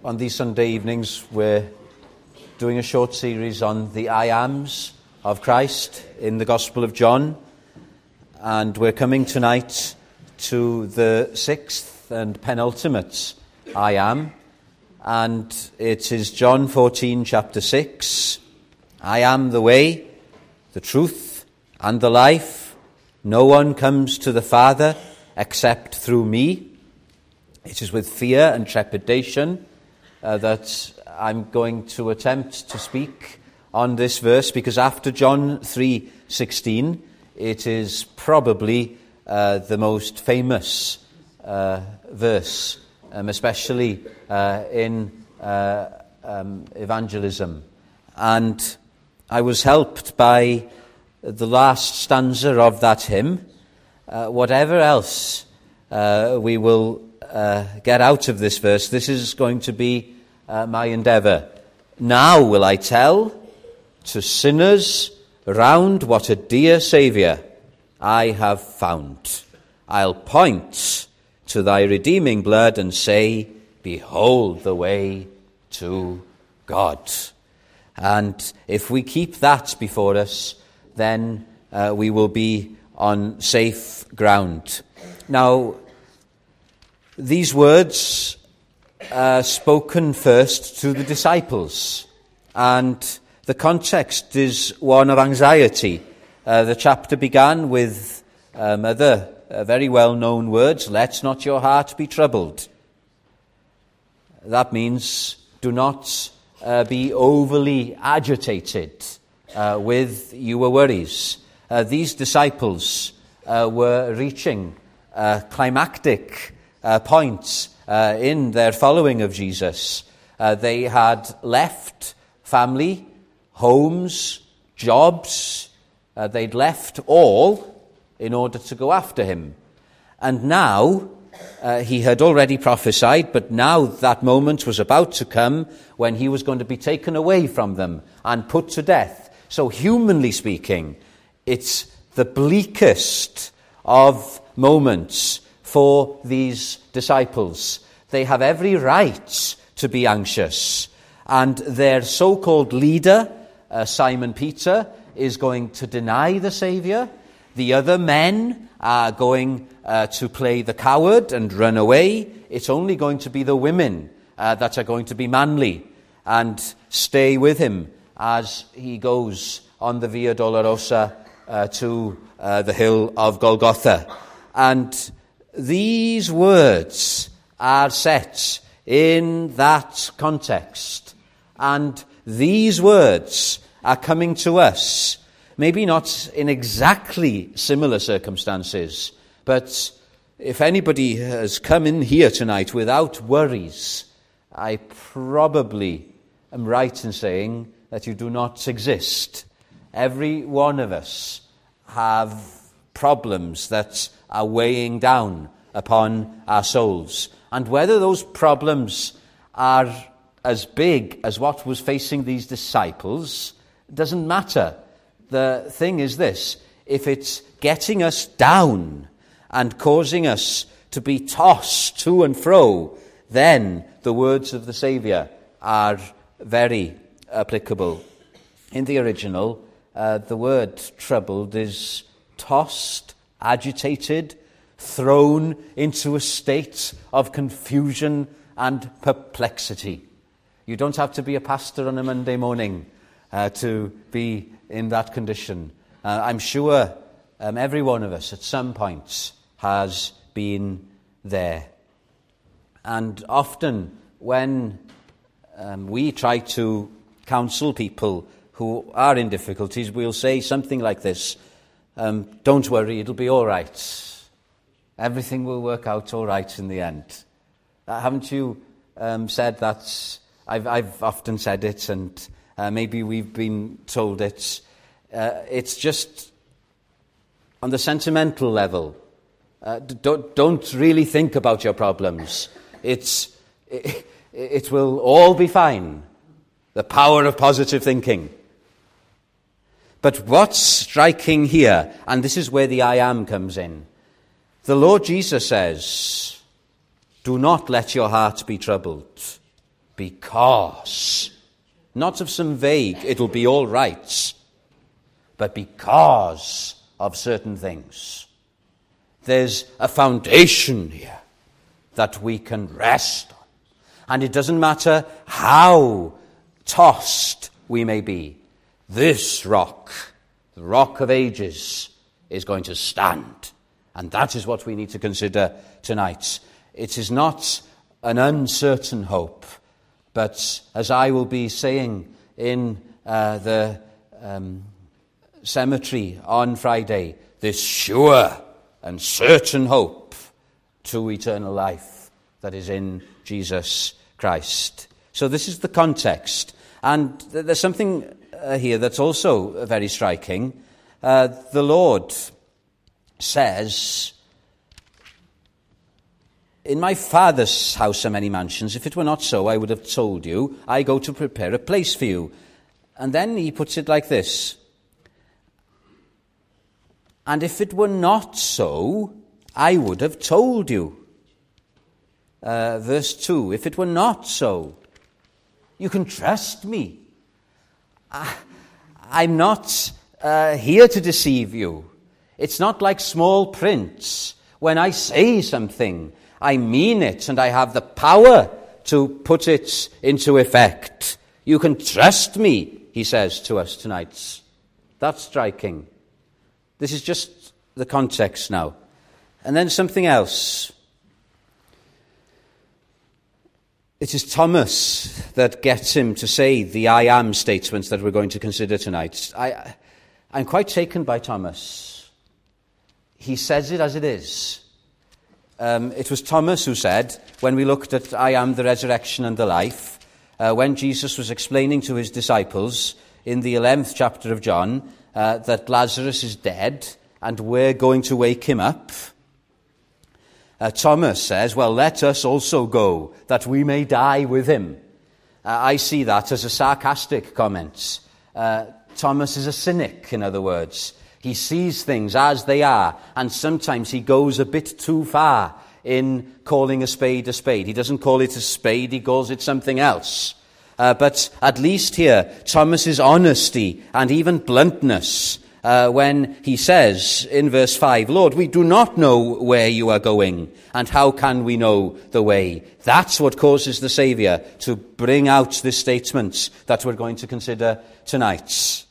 On these Sunday evenings, we're doing a short series on the I Ams of Christ in the Gospel of John. And we're coming tonight to the sixth and penultimate I Am. And it is John 14, chapter 6. I am the way, the truth, and the life. No one comes to the Father except through me. It is with fear and trepidation that I'm going to attempt to speak on this verse, because after John 3:16, it is probably the most famous verse, especially in evangelism. And I was helped by the last stanza of that hymn. Whatever else we will get out of this verse, this is going to be my endeavour. Now will I tell to sinners round what a dear Saviour I have found. I'll point to thy redeeming blood and say, behold the way to God. And if we keep that before us, then we will be on safe ground. Now, these words spoken first to the disciples, and the context is one of anxiety. The chapter began with other very well-known words, let not your heart be troubled. That means do not be overly agitated with your worries. These disciples were reaching climactic points in their following of Jesus. They had left family, homes, jobs. They'd left all in order to go after him. And now, he had already prophesied, but now that moment was about to come when he was going to be taken away from them and put to death. So humanly speaking, it's the bleakest of moments for these disciples. They have every right to be anxious. And their so-called leader, Simon Peter, is going to deny the Saviour. The other men are going to play the coward and run away. It's only going to be the women that are going to be manly and stay with him as he goes on the Via Dolorosa to the hill of Golgotha. And these words are set in that context. And these words are coming to us, maybe not in exactly similar circumstances, but if anybody has come in here tonight without worries, I probably am right in saying that you do not exist. Every one of us have problems that are weighing down upon our souls. And whether those problems are as big as what was facing these disciples doesn't matter. The thing is this: if it's getting us down and causing us to be tossed to and fro, then the words of the Saviour are very applicable. In the original, the word troubled is tossed, agitated, thrown into a state of confusion and perplexity. You don't have to be a pastor on a Monday morning to be in that condition. I'm sure every one of us at some point has been there. And often when we try to counsel people who are in difficulties, we'll say something like this: don't worry, it'll be all right. Everything will work out all right in the end. Haven't you said that? I've often said it, and maybe we've been told it. It's just on the sentimental level. Don't really think about your problems. It will all be fine. The power of positive thinking. But what's striking here, and this is where the I am comes in, the Lord Jesus says, do not let your heart be troubled. because, not of some vague, it'll be all right, but because of certain things. There's a foundation here that we can rest on. And it doesn't matter how tossed we may be. This rock, the rock of ages, is going to stand. And that is what we need to consider tonight. It is not an uncertain hope, but as I will be saying in the cemetery on Friday, this sure and certain hope to eternal life that is in Jesus Christ. So this is the context. And there's something here that's also very striking. The Lord says, in my Father's house are many mansions. If it were not so, I would have told you, I go to prepare a place for you. And then he puts it like this. And if it were not so, I would have told you. Verse 2, if it were not so, you can trust me. I'm not here to deceive you. It's not like small print. When I say something, I mean it, and I have the power to put it into effect. You can trust me, he says to us tonight. That's striking. This is just the context now. And then something else. It is Thomas that gets him to say the I am statements that we're going to consider tonight. I'm quite taken by Thomas. He says it as it is. It was Thomas who said, when we looked at I am the resurrection and the life, when Jesus was explaining to his disciples in the 11th chapter of John that Lazarus is dead and we're going to wake him up, Thomas says, well, let us also go, that we may die with him. I see that as a sarcastic comment. Thomas is a cynic, in other words. He sees things as they are, and sometimes he goes a bit too far in calling a spade a spade. He doesn't call it a spade, he calls it something else. But at least here, Thomas's honesty and even bluntness, when he says in verse 5, Lord, we do not know where you are going, and how can we know the way? That's what causes the Saviour to bring out this statement that we're going to consider tonight.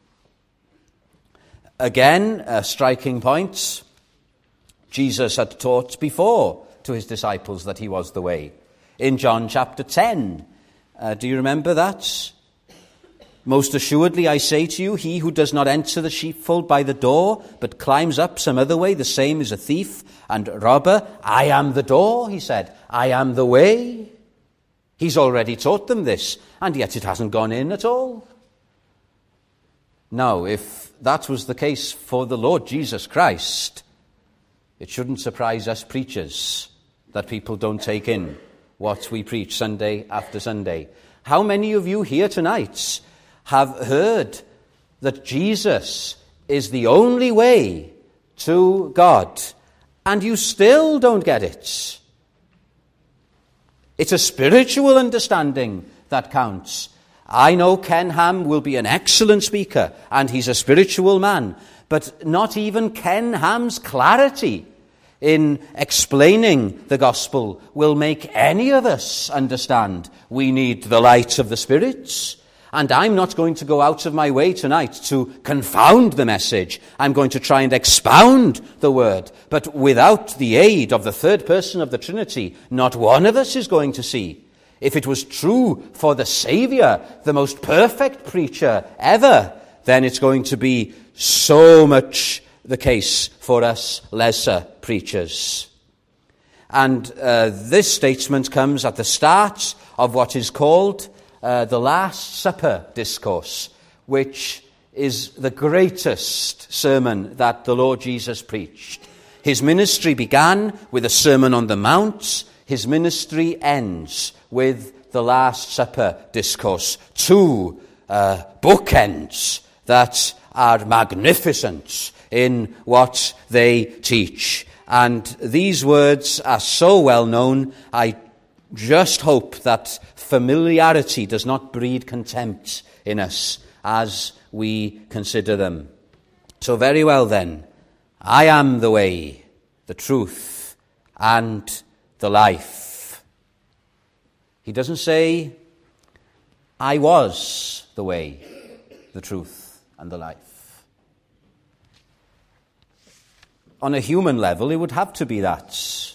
Again, a striking point. Jesus had taught before to his disciples that he was the way. In John chapter 10, do you remember that? Most assuredly, I say to you, he who does not enter the sheepfold by the door, but climbs up some other way, the same is a thief and robber. I am the door, he said. I am the way. He's already taught them this, and yet it hasn't gone in at all. Now, if that was the case for the Lord Jesus Christ, it shouldn't surprise us preachers that people don't take in what we preach Sunday after Sunday. How many of you here tonight have heard that Jesus is the only way to God, and you still don't get it? It's a spiritual understanding that counts. I know Ken Ham will be an excellent speaker, and he's a spiritual man, but not even Ken Ham's clarity in explaining the gospel will make any of us understand. We need the light of the Spirit. And I'm not going to go out of my way tonight to confound the message. I'm going to try and expound the word. But without the aid of the third person of the Trinity, not one of us is going to see. If it was true for the Saviour, the most perfect preacher ever, then it's going to be so much the case for us lesser preachers. And this statement comes at the start of what is called the Last Supper discourse, which is the greatest sermon that the Lord Jesus preached. His ministry began with a Sermon on the Mount. His ministry ends with the Last Supper discourse. Two bookends that are magnificent in what they teach. And these words are so well known, I just hope that familiarity does not breed contempt in us as we consider them. So very well then, I am the way, the truth, and the life. He doesn't say, I was the way, the truth, and the life. On a human level, it would have to be that.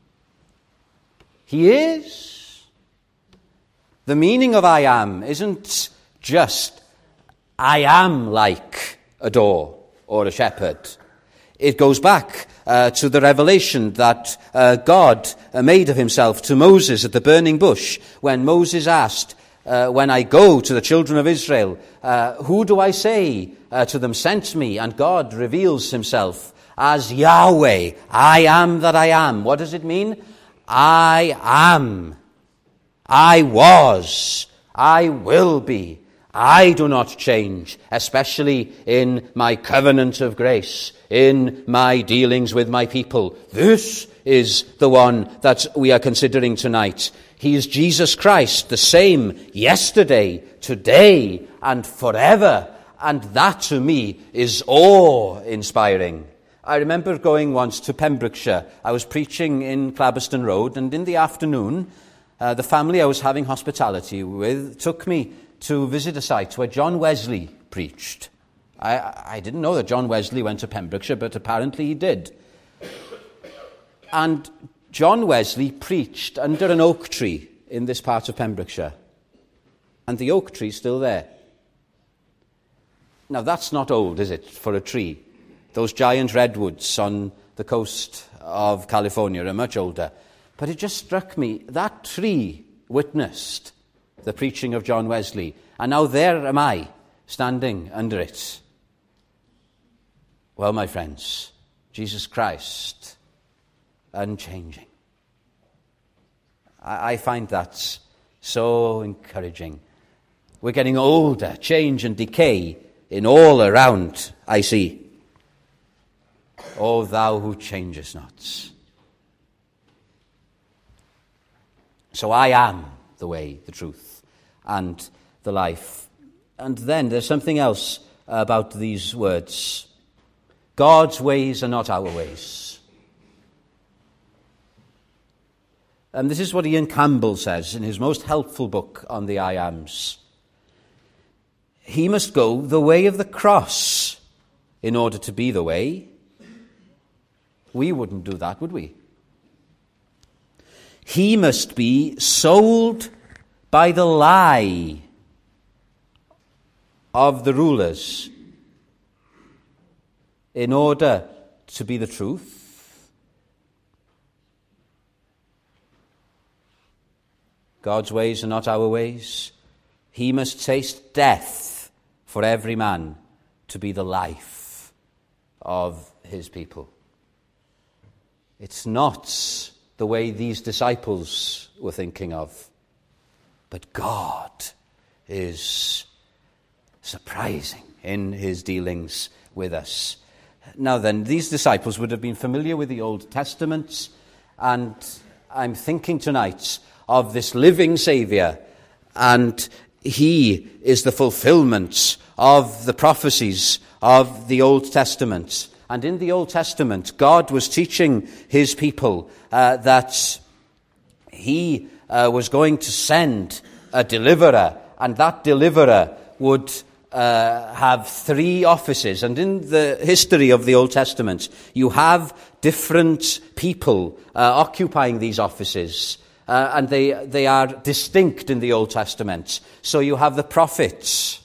He is. The meaning of I am isn't just I am like a door or a shepherd. It goes back to the revelation that God made of himself to Moses at the burning bush when Moses asked, when I go to the children of Israel, who do I say to them sent me? And God reveals himself as Yahweh, I am that I am. What does it mean? I am. I was. I will be. I do not change, especially in my covenant of grace, in my dealings with my people. This is the one that we are considering tonight. He is Jesus Christ, the same yesterday, today, and forever. And that to me is awe-inspiring. I remember going once to Pembrokeshire. I was preaching in Clabberston Road, and in the afternoon, the family I was having hospitality with took me to visit a site where John Wesley preached. I didn't know that John Wesley went to Pembrokeshire, but apparently he did. And John Wesley preached under an oak tree in this part of Pembrokeshire. And the oak tree is still there. Now, that's not old, is it, for a tree? Those giant redwoods on the coast of California are much older. But it just struck me, that tree witnessed the preaching of John Wesley. And now there am I, standing under it. Well, my friends, Jesus Christ, unchanging. I find that so encouraging. We're getting older, change and decay in all around, I see. O thou who changest not. So I am the way, the truth, and the life. And then there's something else about these words. God's ways are not our ways. And this is what Ian Campbell says in his most helpful book on the I Ams. He must go the way of the cross in order to be the way. We wouldn't do that, would we? He must be sold by the lie of the rulers in order to be the truth. God's ways are not our ways. He must taste death for every man to be the life of his people. It's not the way these disciples were thinking of, but God is surprising in his dealings with us. Now then, these disciples would have been familiar with the Old Testament, and I'm thinking tonight of this living Saviour, and he is the fulfillment of the prophecies of the Old Testament. And in the Old Testament, God was teaching his people that he was going to send a deliverer, and that deliverer would have three offices. And in the history of the Old Testament, you have different people occupying these offices, and they are distinct in the Old Testament. So you have the prophets,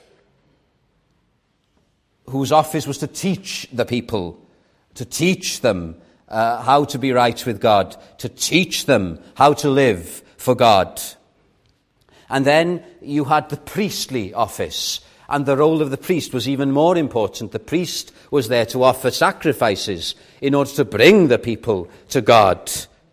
whose office was to teach the people, to teach them how to be right with God, to teach them how to live for God. And then you had the priestly office, and the role of the priest was even more important. The priest was there to offer sacrifices in order to bring the people to God.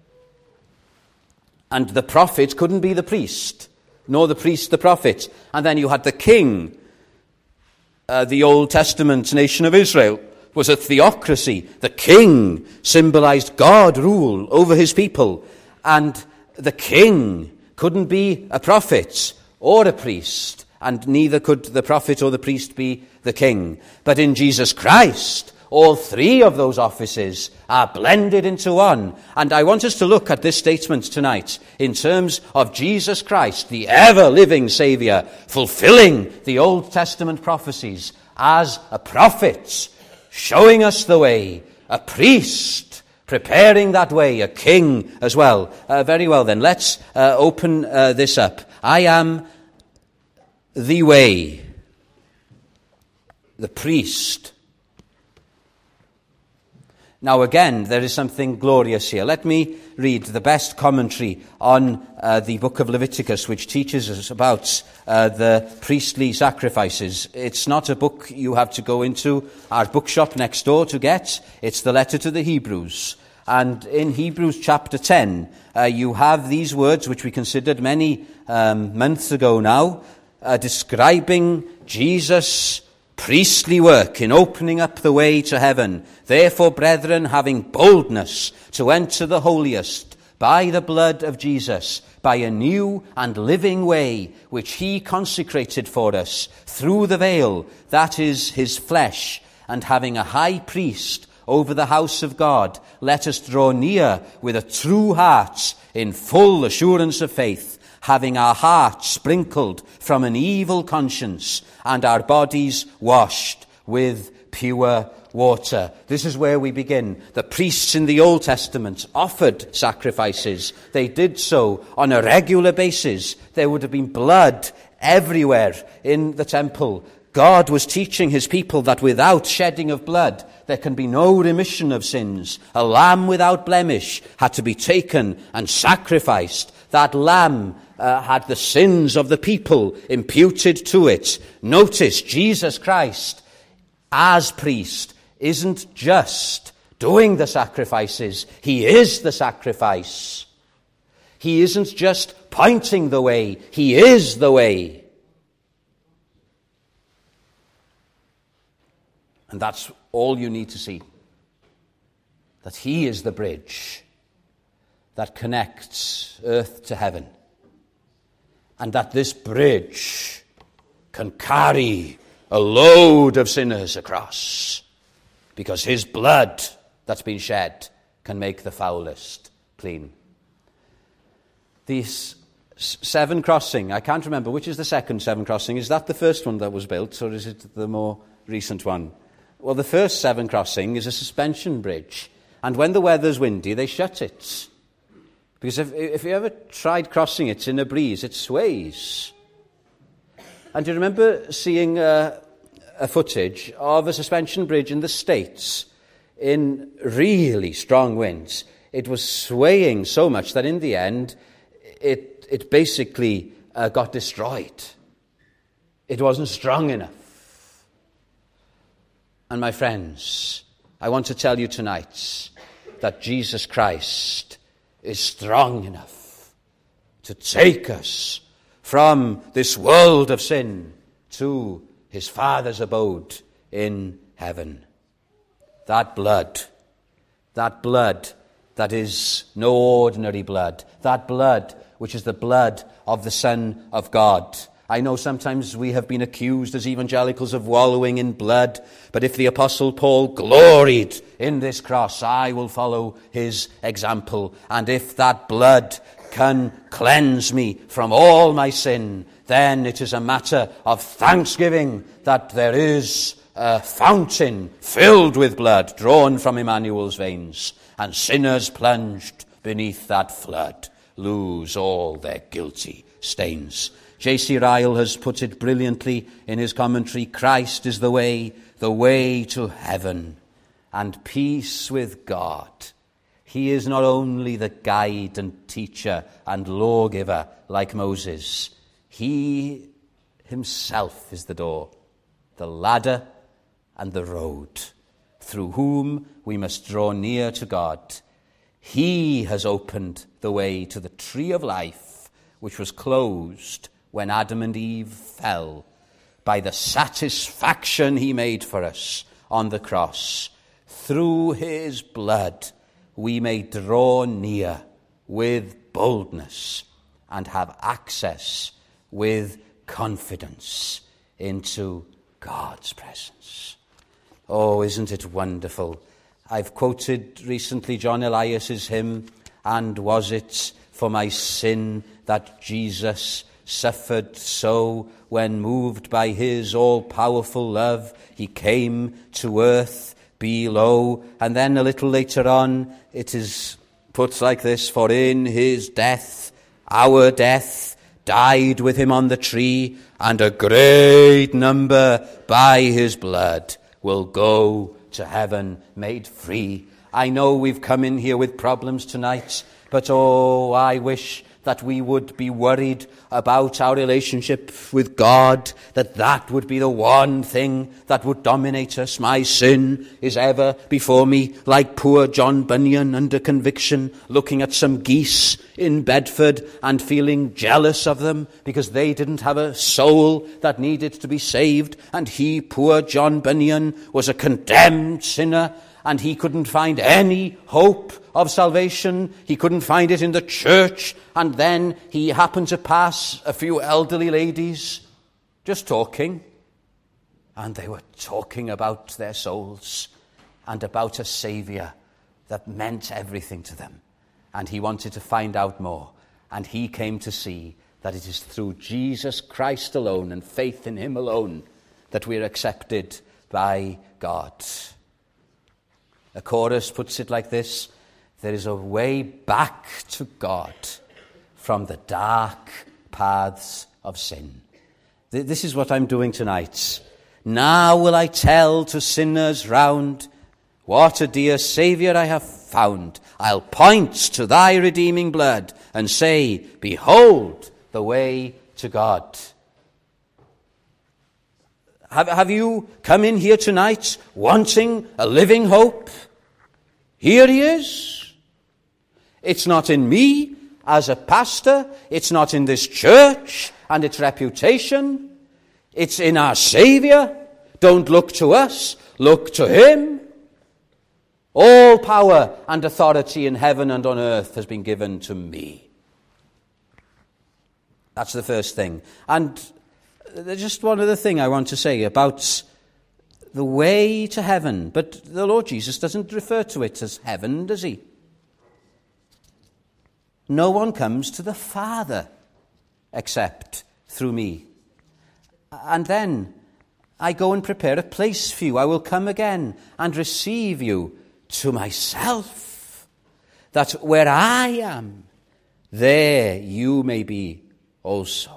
And the prophet couldn't be the priest, nor the priest the prophet. And then you had the king. The Old Testament nation of Israel was a theocracy. The king symbolized God rule over his people. And the king couldn't be a prophet or a priest, and neither could the prophet or the priest be the king. But in Jesus Christ, all three of those offices are blended into one. And I want us to look at this statement tonight in terms of Jesus Christ, the ever-living Saviour, fulfilling the Old Testament prophecies as a prophet, showing us the way, a priest, preparing that way, a king as well. Very well then, let's open this up. I am the way, the priest. Now again, there is something glorious here. Let me read the best commentary on the book of Leviticus, which teaches us about the priestly sacrifices. It's not a book you have to go into our bookshop next door to get. It's the letter to the Hebrews. And in Hebrews chapter 10, you have these words, which we considered many months ago now, describing Jesus' priestly work in opening up the way to heaven. Therefore, brethren, having boldness to enter the holiest by the blood of Jesus, by a new and living way, which he consecrated for us through the veil, that is his flesh, and having a high priest over the house of God, let us draw near with a true heart in full assurance of faith, having our hearts sprinkled from an evil conscience and our bodies washed with pure water. This is where we begin. The priests in the Old Testament offered sacrifices. They did so on a regular basis. There would have been blood everywhere in the temple. God was teaching his people that without shedding of blood, there can be no remission of sins. A lamb without blemish had to be taken and sacrificed. That lamb had the sins of the people imputed to it. Notice, Jesus Christ, as priest, isn't just doing the sacrifices. He is the sacrifice. He isn't just pointing the way. He is the way. And that's all you need to see. That he is the bridge that connects earth to heaven. And that this bridge can carry a load of sinners across, because his blood that's been shed can make the foulest clean. These Severn Crossing, I can't remember which is the second Severn Crossing. Is that the first one that was built, or is it the more recent one? Well, the first Severn Crossing is a suspension bridge, and when the weather's windy, they shut it. Because if you ever tried crossing it in a breeze, it sways. And do you remember seeing a footage of a suspension bridge in the States in really strong winds? It was swaying so much that in the end, it basically got destroyed. It wasn't strong enough. And my friends, I want to tell you tonight that Jesus Christ is strong enough to take us from this world of sin to his Father's abode in heaven. That blood that is no ordinary blood, that blood which is the blood of the Son of God. I know sometimes we have been accused as evangelicals of wallowing in blood, but if the Apostle Paul gloried in this cross, I will follow his example. And if that blood can cleanse me from all my sin, then it is a matter of thanksgiving that there is a fountain filled with blood drawn from Emmanuel's veins, and sinners plunged beneath that flood lose all their guilty stains. J.C. Ryle has put it brilliantly in his commentary. Christ is the way to heaven and peace with God. He is not only the guide and teacher and lawgiver like Moses. He himself is the door, the ladder and the road through whom we must draw near to God. He has opened the way to the tree of life, which was closed when Adam and Eve fell, by the satisfaction he made for us on the cross. Through his blood we may draw near with boldness and have access with confidence into God's presence. Oh, isn't it wonderful? I've quoted recently John Elias's hymn, "And was it for my sin that Jesus suffered so, when moved by his all-powerful love, he came to earth below." And then a little later on, it is put like this: "For in his death, our death, died with him on the tree, and a great number by his blood will go to heaven made free." I know we've come in here with problems tonight, but oh, I wish that we would be worried about our relationship with God, that would be the one thing that would dominate us. My sin is ever before me, like poor John Bunyan under conviction, looking at some geese in Bedford and feeling jealous of them because they didn't have a soul that needed to be saved, and he, poor John Bunyan, was a condemned sinner, and he couldn't find any hope of salvation. He couldn't find it in the church. And then he happened to pass a few elderly ladies just talking. And they were talking about their souls and about a Saviour that meant everything to them. And he wanted to find out more. And he came to see that it is through Jesus Christ alone and faith in him alone that we're accepted by God. A chorus puts it like this: "There is a way back to God from the dark paths of sin." This is what I'm doing tonight. Now will I tell to sinners round, what a dear Saviour I have found. I'll point to thy redeeming blood and say, behold the way to God. Have you come in here tonight wanting a living hope? Here he is. It's not in me as a pastor. It's not in this church and its reputation. It's in our Saviour. Don't look to us. Look to him. All power and authority in heaven and on earth has been given to me. That's the first thing. And there's just one other thing I want to say about the way to heaven. But the Lord Jesus doesn't refer to it as heaven, does he? No one comes to the Father except through me. And then I go and prepare a place for you. I will come again and receive you to myself, that where I am, there you may be also.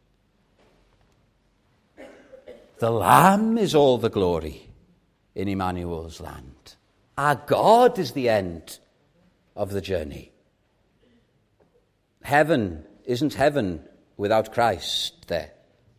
The Lamb is all the glory in Emmanuel's land. Our God is the end of the journey. Heaven isn't heaven without Christ there.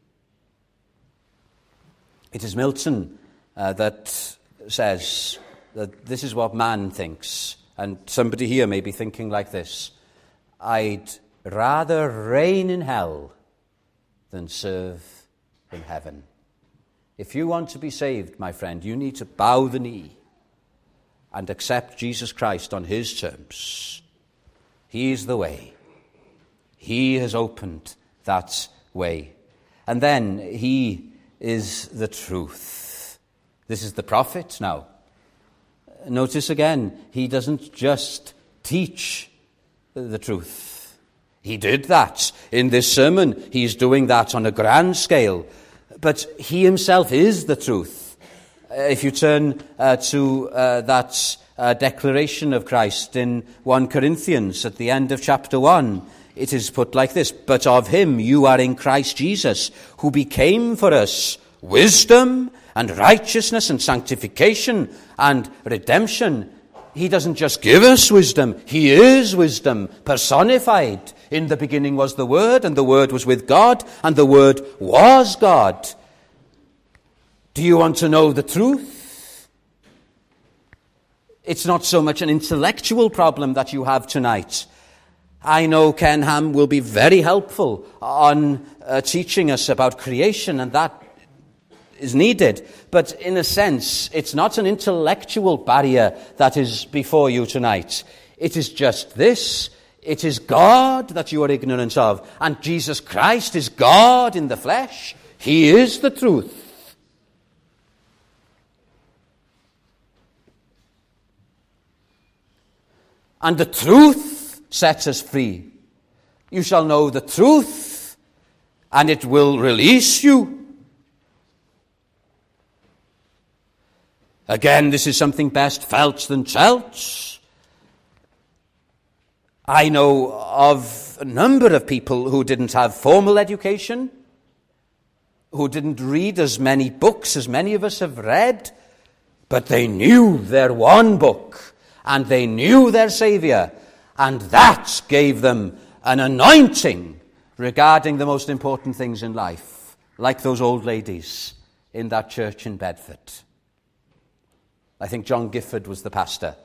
It is Milton that says that this is what man thinks. And somebody here may be thinking like this: I'd rather reign in hell than serve in heaven. If you want to be saved, my friend, you need to bow the knee and accept Jesus Christ on his terms. He is the way. He has opened that way. And then he is the truth. This is the prophet now. Notice again, he doesn't just teach the truth. He did that in this sermon. He's doing that on a grand scale. But he himself is the truth. If you turn to that declaration of Christ in 1 Corinthians at the end of chapter 1, it is put like this: but of him you are in Christ Jesus, who became for us wisdom and righteousness and sanctification and redemption. He doesn't just give us wisdom, he is wisdom personified. In the beginning was the Word, and the Word was with God, and the Word was God. Do you want to know the truth? It's not so much an intellectual problem that you have tonight. I know Ken Ham will be very helpful on teaching us about creation, and that is needed. But in a sense, it's not an intellectual barrier that is before you tonight. It is just this. it is God that you are ignorant of. And Jesus Christ is God in the flesh. He is the truth. And the truth sets us free. You shall know the truth, and it will release you. Again, this is something best felt than felt. I know of a number of people who didn't have formal education, who didn't read as many books as many of us have read, but they knew their one book. And they knew their Saviour, and that gave them an anointing regarding the most important things in life, like those old ladies in that church in Bedford. I think John Gifford was the pastor.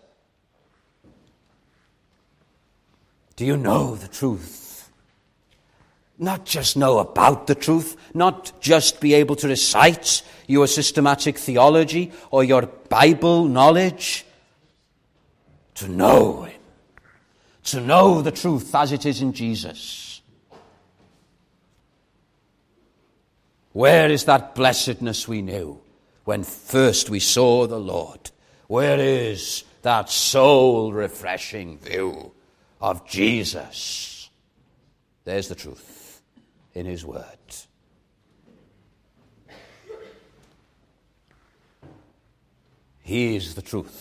Do you know the truth? Not just know about the truth, not just be able to recite your systematic theology or your Bible knowledge. To know Him, to know the truth as it is in Jesus. Where is that blessedness we knew when first we saw the Lord? Where is that soul-refreshing view of Jesus? There's the truth in His Word. He is the truth.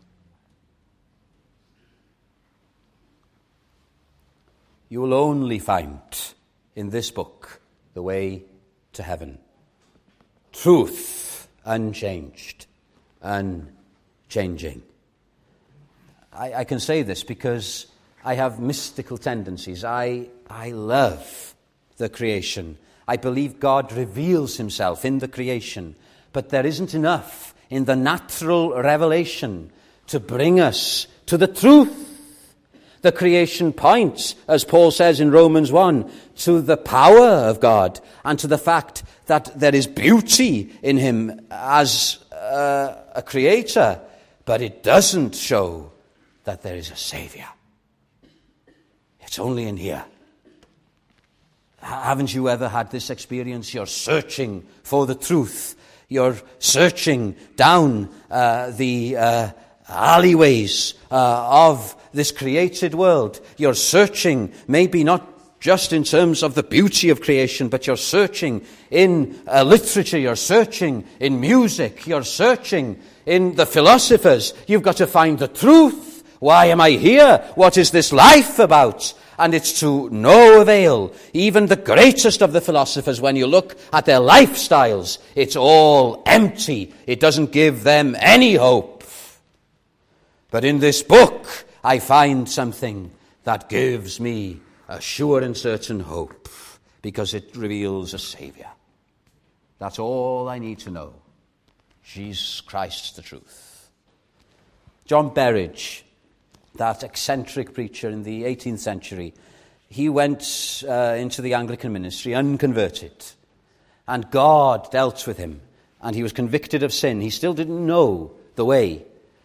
You will only find in this book the way to heaven. Truth, unchanged, unchanging. I can say this because I have mystical tendencies. I love the creation. I believe God reveals Himself in the creation. But there isn't enough in the natural revelation to bring us to the truth. The creation points, as Paul says in Romans 1, to the power of God and to the fact that there is beauty in Him as a creator, but it doesn't show that there is a Saviour. It's only in here. Haven't you ever had this experience? You're searching for the truth. You're searching down the alleyways of this created world. You're searching, maybe not just in terms of the beauty of creation, but you're searching in literature, you're searching in music, you're searching in the philosophers. You've got to find the truth. Why am I here? What is this life about? And it's to no avail. Even the greatest of the philosophers, when you look at their lifestyles, it's all empty. It doesn't give them any hope. But in this book, I find something that gives me a sure and certain hope, because it reveals a Saviour. That's all I need to know. Jesus Christ, the truth. John Berridge, that eccentric preacher in the 18th century, he went into the Anglican ministry unconverted. And God dealt with him, and he was convicted of sin. He still didn't know the way.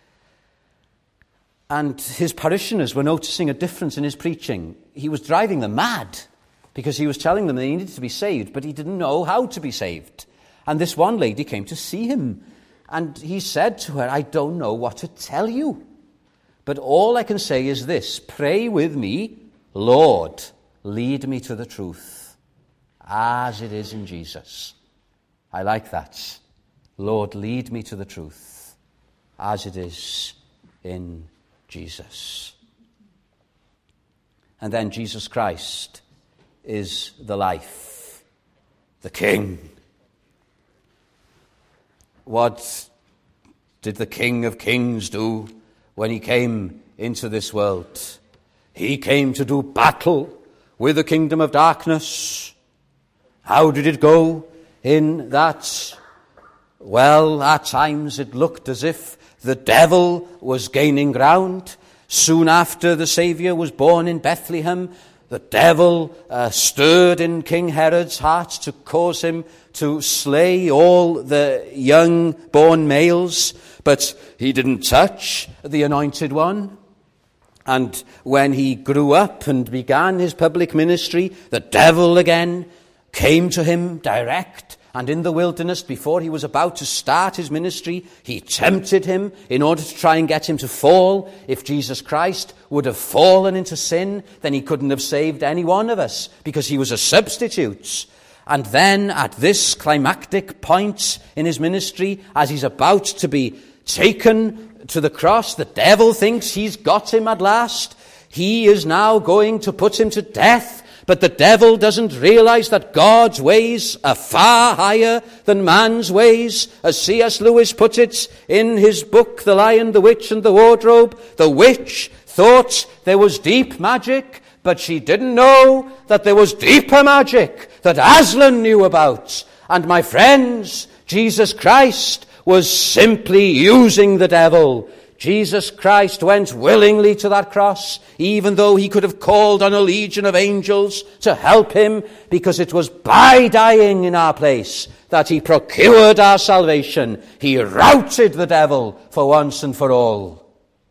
And his parishioners were noticing a difference in his preaching. He was driving them mad because he was telling them they needed to be saved, but he didn't know how to be saved. And this one lady came to see him, and he said to her, I don't know what to tell you, but all I can say is this: pray with me, Lord, lead me to the truth as it is in Jesus. I like that. Lord, lead me to the truth as it is in Jesus. And then Jesus Christ is the life, the King. What did the King of Kings do when he came into this world? He came to do battle with the kingdom of darkness. How did it go in that? Well, at times it looked as if the devil was gaining ground. Soon after the Saviour was born in Bethlehem, the devil stirred in King Herod's heart to cause him to slay all the young-born males, but he didn't touch the Anointed One. And when he grew up and began his public ministry, the devil again came to him direct. And in the wilderness, before he was about to start his ministry, he tempted him in order to try and get him to fall. If Jesus Christ would have fallen into sin, then he couldn't have saved any one of us, because he was a substitute. And then at this climactic point in his ministry, as he's about to be taken to the cross, the devil thinks he's got him at last. He is now going to put him to death. But the devil doesn't realize that God's ways are far higher than man's ways. As C.S. Lewis put it in his book, The Lion, the Witch, and the Wardrobe, the witch thought there was deep magic, but she didn't know that there was deeper magic that Aslan knew about. And my friends, Jesus Christ was simply using the devil. Jesus Christ went willingly to that cross, even though he could have called on a legion of angels to help him, because it was by dying in our place that he procured our salvation. He routed the devil for once and for all.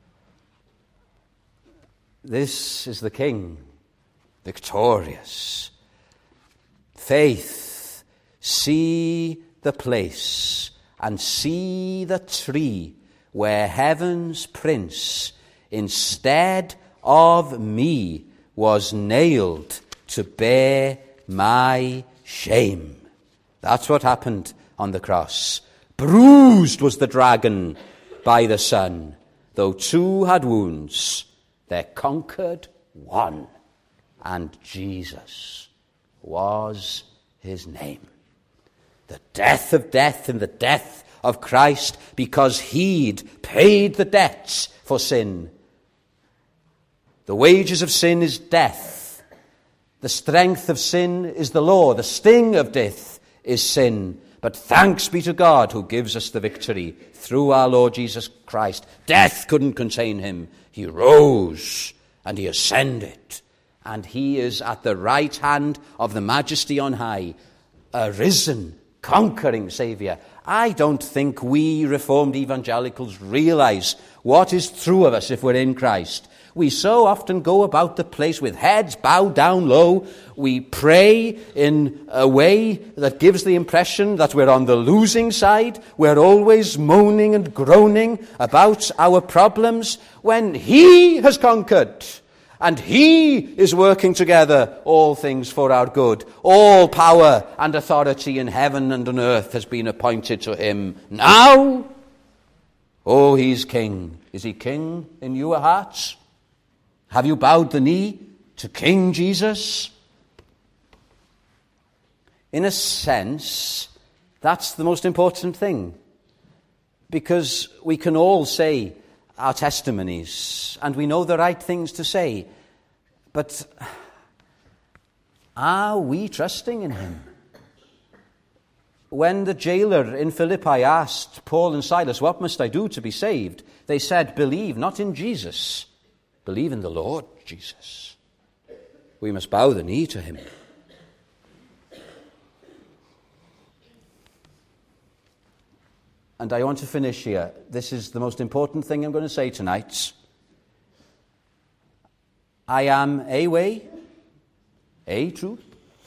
This is the King, victorious. Faith, see the place and see the tree where heaven's prince, instead of me, was nailed to bear my shame. That's what happened on the cross. Bruised was the dragon by the Son. Though two had wounds, there conquered one, and Jesus was his name. The death of death and the death of Christ, because he'd paid the debts for sin. The wages of sin is death. The strength of sin is the law. The sting of death is sin. But thanks be to God who gives us the victory through our Lord Jesus Christ. Death couldn't contain him. He rose and he ascended. And he is at the right hand of the Majesty on high, a risen, conquering Saviour. I don't think we Reformed evangelicals realize what is true of us if we're in Christ. We so often go about the place with heads bowed down low. We pray in a way that gives the impression that we're on the losing side. We're always moaning and groaning about our problems when he has conquered. And he is working together all things for our good. All power and authority in heaven and on earth has been appointed to him. Now, oh, he's king. Is he king in your hearts? Have you bowed the knee to King Jesus? In a sense, that's the most important thing. Because we can all say our testimonies, and we know the right things to say. But are we trusting in him? When the jailer in Philippi asked Paul and Silas, "What must I do to be saved?" they said, "Believe not in Jesus, believe in the Lord Jesus." We must bow the knee to him. And I want to finish here. This is the most important thing I'm going to say tonight. I am a way, a truth,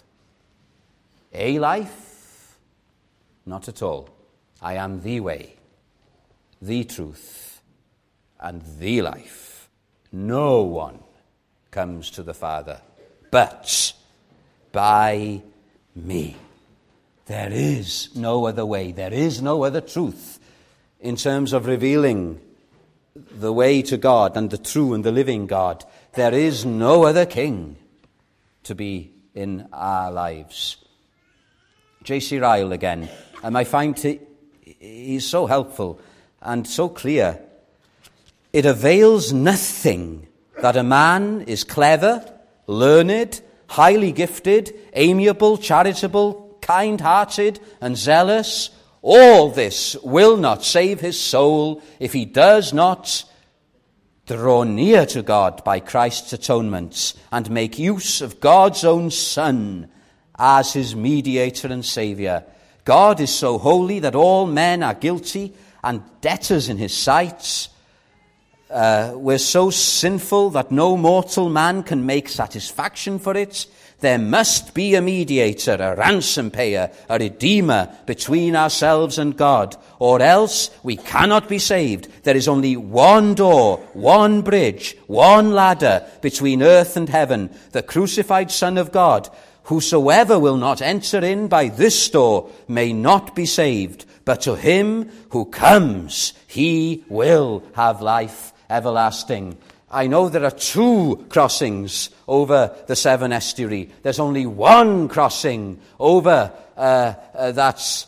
a life. Not at all. I am the way, the truth, and the life. No one comes to the Father but by me. There is no other way. There is no other truth in terms of revealing the way to God and the true and the living God. There is no other king to be in our lives. J.C. Ryle again. And I find he's so helpful and so clear. It avails nothing that a man is clever, learned, highly gifted, amiable, charitable, kind-hearted and zealous. All this will not save his soul if he does not draw near to God by Christ's atonement and make use of God's own Son as his mediator and Saviour. God is so holy that all men are guilty and debtors in his sight. we're so sinful that no mortal man can make satisfaction for it, there must be a mediator, a ransom payer, a redeemer between ourselves and God, or else we cannot be saved. There is only one door, one bridge, one ladder between earth and heaven, the crucified Son of God. Whosoever will not enter in by this door may not be saved, but to him who comes, he will have life everlasting. I know there are 2 crossings over the Severn Estuary. There's only one crossing over that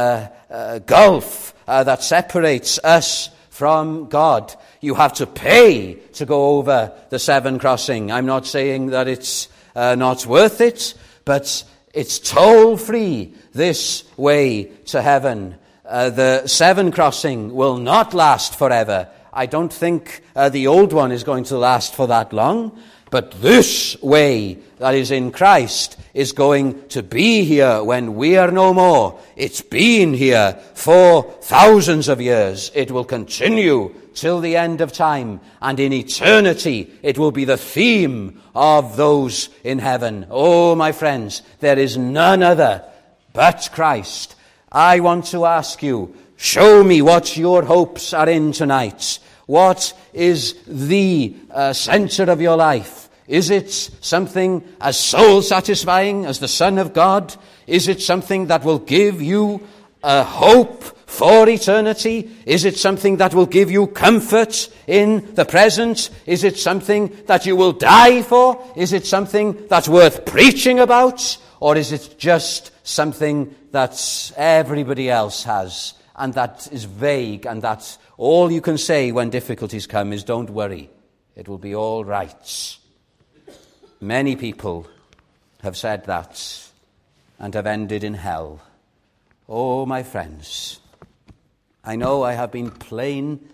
gulf that separates us from God. You have to pay to go over the Severn crossing. I'm not saying that it's not worth it, but it's toll-free this way to heaven. The Severn crossing will not last forever. I don't think the old one is going to last for that long, but this way that is in Christ is going to be here when we are no more. It's been here for thousands of years. It will continue till the end of time, and in eternity it will be the theme of those in heaven. Oh, my friends, there is none other but Christ. I want to ask you, show me what your hopes are in tonight. What is the center of your life? Is it something as soul-satisfying as the Son of God? Is it something that will give you a hope for eternity? Is it something that will give you comfort in the present? Is it something that you will die for? Is it something that's worth preaching about? Or is it just something that everybody else has and that is vague and that all you can say when difficulties come is, don't worry, it will be all right? Many people have said that and have ended in hell. Oh, my friends, I know I have been plain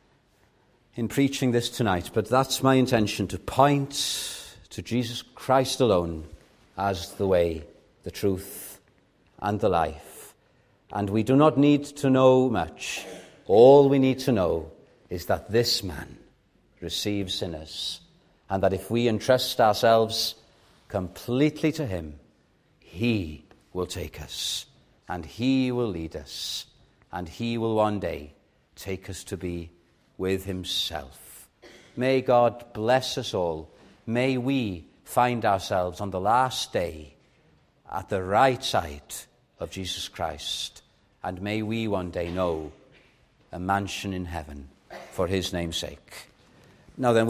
in preaching this tonight, but that's my intention, to point to Jesus Christ alone as the way, the truth, and the life. And we do not need to know much. All we need to know is that this man receives sinners, and that if we entrust ourselves completely to him, he will take us, and he will lead us, and he will one day take us to be with himself. May God bless us all. May we find ourselves on the last day at the right side of Jesus Christ, and may we one day know a mansion in heaven for his name's sake. Now then,